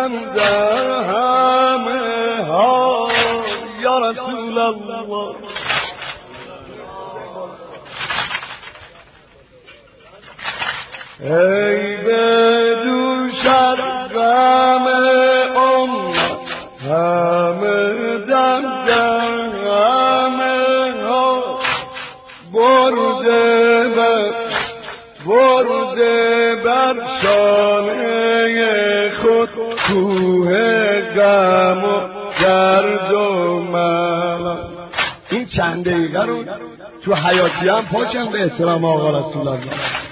دم در همه ها یا رسول الله. ای به دوشت غم امت همه دم در همه ها برده بر شانه خود کوه غم و درد و ملال. این چند دقیقه رو تو حیاتی هم پاشم به احترام آقا رسول الله.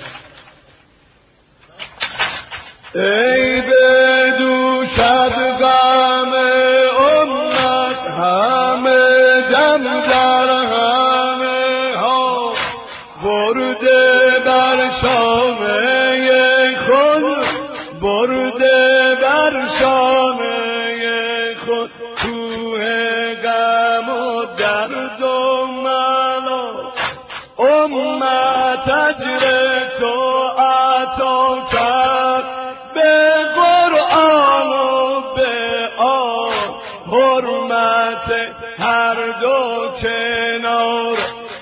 ای به دوشت غم امت همه دم در همه ها برده بر شانه خود برده بر شانه خود کوه غم و درد و ملال. امت اجر تو عطا کرد به قرآن و به آن حرمت هر دو کنار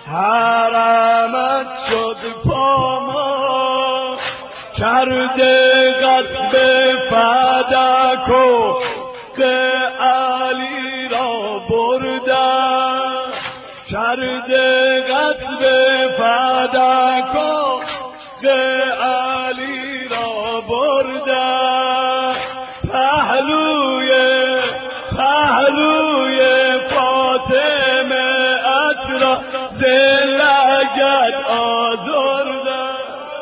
حرمت شد پاما کرده قصد فدک و علی را بردن کرده قصد فدک و علی را بردن پهلوی فاطمه ات را زلگد آزردن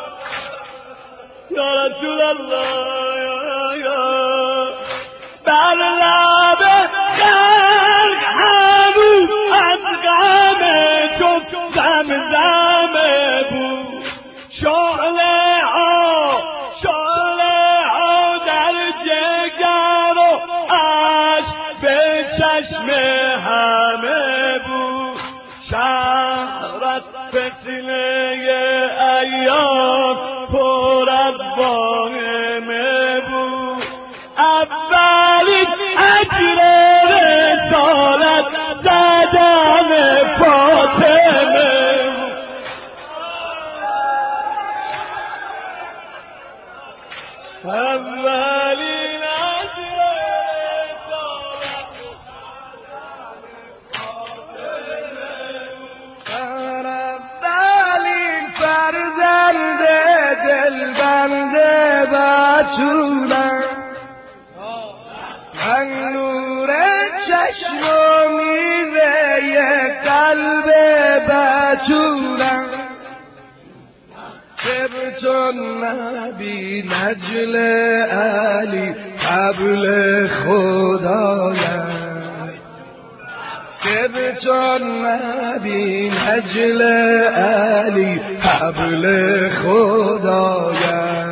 یا رسول الله. یا بر لب خلق هنوز از غم تو زمزم بود شعله ها در جگر و عشق به چشم همه بود شهرت فتنه ایام پر از واهمه بود اولین اجر رسالت زدن فاطمه اولین اجر اولین فرزند دلبند بتولم من نور چشم و میوه قلب بتولم سبتون نبی نجل علی قبل خدایم سبتون نبی نجل علی قبل خدایم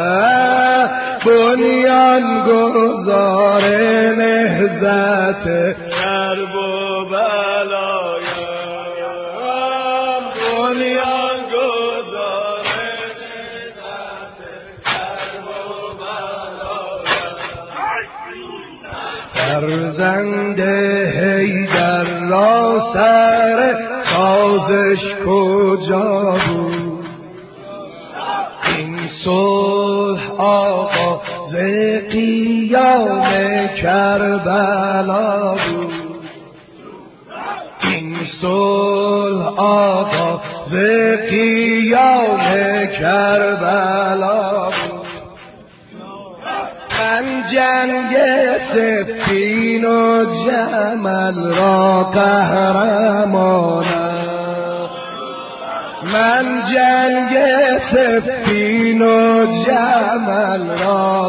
بنیان گذار نهضت کرب و بلایم بنیان گذار نهضت کرب و بلایم فرزند حیدر را سر سازش کجا بود این صلح آغاز قیام کربلا بود این صلح آغاز قیام کربلا بود من جنگ سفین و جمل را قهرمانم من جنگ سفین و جمل را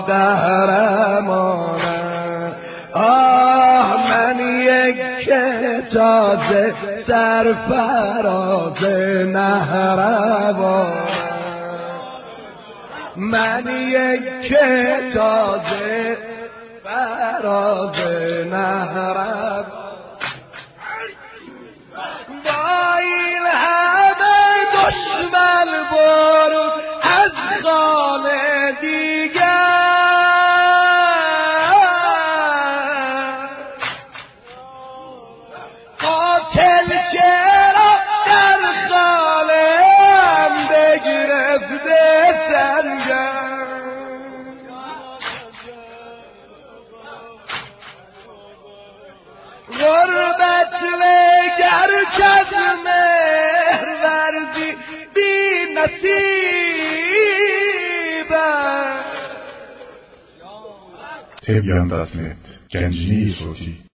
قهرمانم آه من یک تازه سرفراز نهروانم من یک تازه فراز نهروانم با این همه دشمن برو از خانه دیگر نصیبم. تبیان.net گنجینه صوتی